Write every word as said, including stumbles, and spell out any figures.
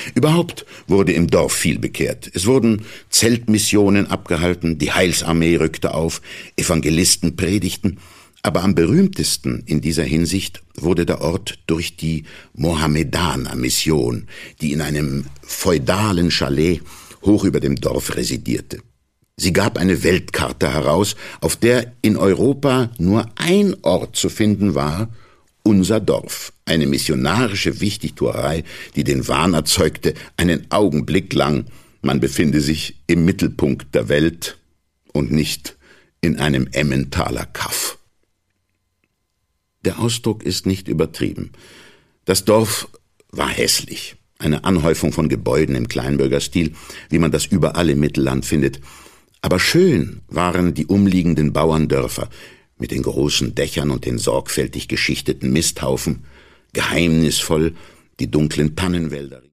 Überhaupt wurde im Dorf viel bekehrt. Es wurden Zeltmissionen abgehalten, die Heilsarmee rückte auf, Evangelisten predigten. Aber am berühmtesten in dieser Hinsicht wurde der Ort durch die Mohammedaner-Mission, die in einem feudalen Chalet hoch über dem Dorf residierte. Sie gab eine Weltkarte heraus, auf der in Europa nur ein Ort zu finden war: unser Dorf, eine missionarische Wichtigtuerei, die den Wahn erzeugte, einen Augenblick lang, man befinde sich im Mittelpunkt der Welt und nicht in einem Emmentaler Kaff. Der Ausdruck ist nicht übertrieben. Das Dorf war hässlich, eine Anhäufung von Gebäuden im Kleinbürgerstil, wie man das überall im Mittelland findet. Aber schön waren die umliegenden Bauerndörfer mit den großen Dächern und den sorgfältig geschichteten Misthaufen, geheimnisvoll die dunklen Tannenwälder.